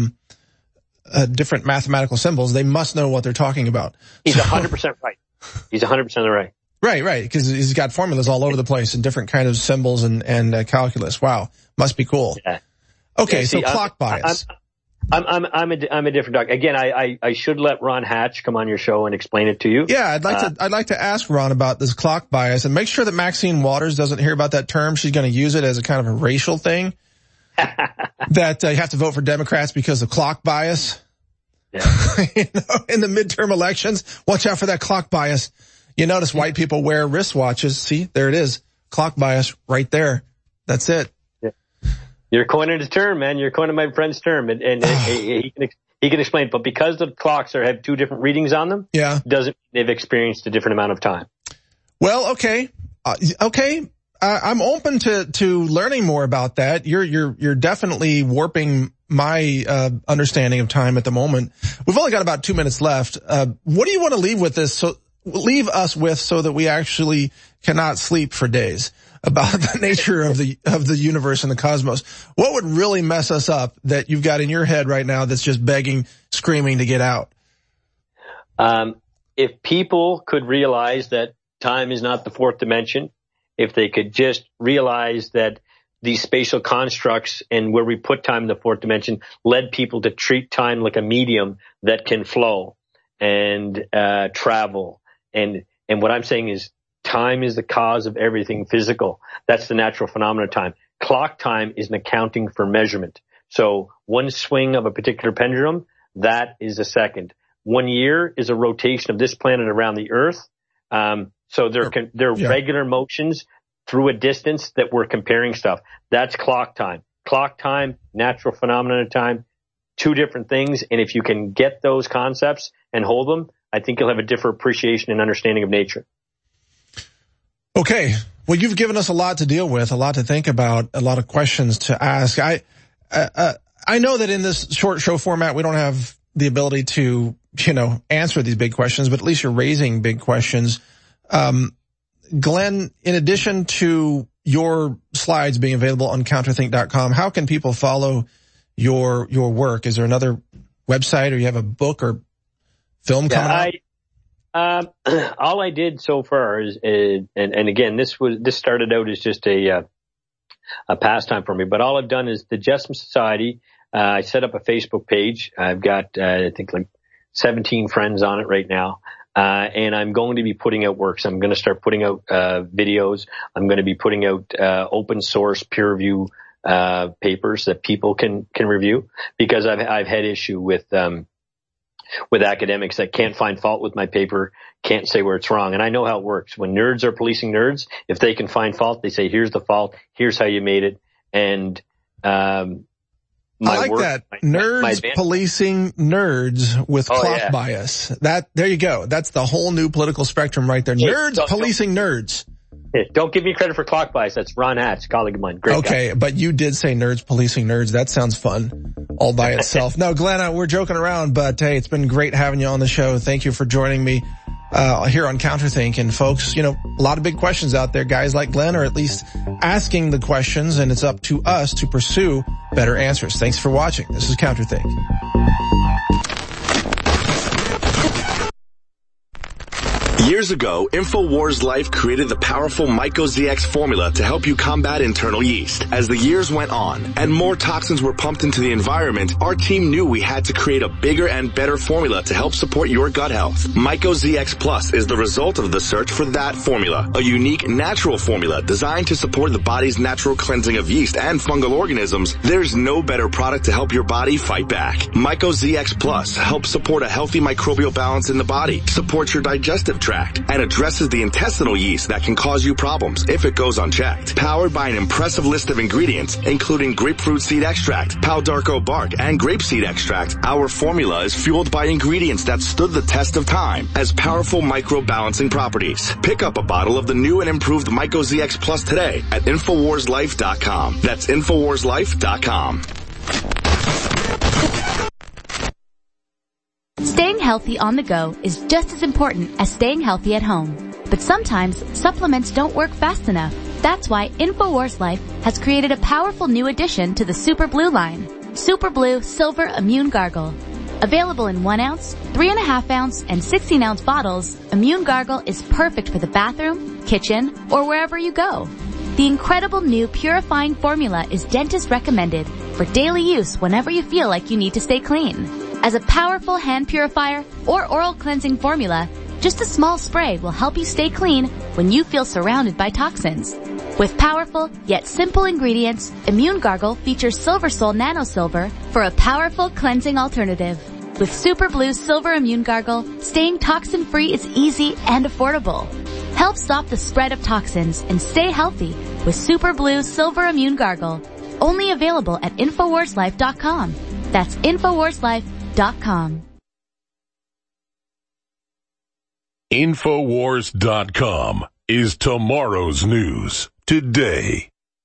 different mathematical symbols, they must know what they're talking about. He's 100% right. He's 100% right. Right, because he's got formulas all over the place and different kind of symbols and calculus. Wow, must be cool. Yeah. Okay, yeah, see, so clock bias. I'm a different dog. Again, I should let Ron Hatch come on your show and explain it to you. Yeah, I'd like to ask Ron about this clock bias and make sure that Maxine Waters doesn't hear about that term. She's going to use it as a kind of a racial thing. That you have to vote for Democrats because of clock bias. Yeah. In the midterm elections, watch out for that clock bias. You notice white people wear wristwatches. See, there it is. Clock bias right there. That's it. Yeah. You're coining a term, man. You're coining my friend's term, and he can explain. But because the clocks have 2 different readings on them, yeah, doesn't mean they've experienced a different amount of time. Well, okay. I'm open to learning more about that. You're definitely warping my understanding of time at the moment. We've only got about 2 minutes left. What do you want to leave us with so that we actually cannot sleep for days about the nature of the universe and the cosmos? What would really mess us up that you've got in your head right now that's just begging, screaming to get out? If people could realize that time is not the fourth dimension, if they could just realize that these spatial constructs and where we put time in the fourth dimension led people to treat time like a medium that can flow and travel. And what I'm saying is time is the cause of everything physical. That's the natural phenomenon of time. Clock time is an accounting for measurement. So one swing of a particular pendulum, that is a second. 1 year is a rotation of this planet around the Earth. So there are regular motions through a distance that we're comparing stuff. That's clock time. Clock time, natural phenomenon of time, two different things. And if you can get those concepts and hold them, I think you'll have a different appreciation and understanding of nature. Okay. Well, you've given us a lot to deal with, a lot to think about, a lot of questions to ask. I know that in this short show format, we don't have the ability to, answer these big questions, but at least you're raising big questions. Glenn, in addition to your slides being available on counterthink.com, how can people follow your work? Is there another website, or you have a book or film coming out? All I did so far is, and again, this started out as just a pastime for me, but all I've done is the Jessamine Society. I set up a Facebook page. I've got, I think like 17 friends on it right now. And I'm going to be putting out works. I'm going to start putting out videos. I'm going to be putting out open source peer review papers that people can review, because I've had issue with academics that can't find fault with my paper, can't say where it's wrong. And I know how it works. When nerds are policing nerds, if they can find fault, they say, here's the fault, here's how you made it. And I like that. Nerds policing nerds with clock bias. There you go. That's the whole new political spectrum right there. Nerds policing nerds. Don't give me credit for clock bias. That's Ron Hatch, colleague of mine. Great guy. But you did say nerds policing nerds. That sounds fun all by itself. No, Glenn, we're joking around, but hey, it's been great having you on the show. Thank you for joining me here on Counterthink. And folks, a lot of big questions out there. Guys like Glenn are at least asking the questions, and it's up to us to pursue better answers. Thanks for watching. This is Counterthink. Years ago, InfoWars Life created the powerful MycoZX formula to help you combat internal yeast. As the years went on and more toxins were pumped into the environment, our team knew we had to create a bigger and better formula to help support your gut health. MycoZX Plus is the result of the search for that formula, a unique natural formula designed to support the body's natural cleansing of yeast and fungal organisms. There's no better product to help your body fight back. MycoZX Plus helps support a healthy microbial balance in the body, supports your digestive tract, and addresses the intestinal yeast that can cause you problems if it goes unchecked. Powered by an impressive list of ingredients, including grapefruit seed extract, Pau d'Arco bark, and grapeseed extract, our formula is fueled by ingredients that stood the test of time as powerful microbalancing properties. Pick up a bottle of the new and improved MycoZX Plus today at InfoWarsLife.com. That's InfoWarsLife.com. Staying healthy on the go is just as important as staying healthy at home. But sometimes supplements don't work fast enough. That's why InfoWars Life has created a powerful new addition to the Super Blue line. Super Blue Silver Immune Gargle. Available in 1 ounce, 3.5 ounce, and 16 ounce bottles, Immune Gargle is perfect for the bathroom, kitchen, or wherever you go. The incredible new purifying formula is dentist recommended for daily use whenever you feel like you need to stay clean. As a powerful hand purifier or oral cleansing formula, just a small spray will help you stay clean when you feel surrounded by toxins. With powerful yet simple ingredients, Immune Gargle features Silver Sol Nano Silver for a powerful cleansing alternative. With Super Blue Silver Immune Gargle, staying toxin-free is easy and affordable. Help stop the spread of toxins and stay healthy with Super Blue Silver Immune Gargle. Only available at InfoWarsLife.com. That's InfoWarsLife.com. Infowars.com is tomorrow's news. today.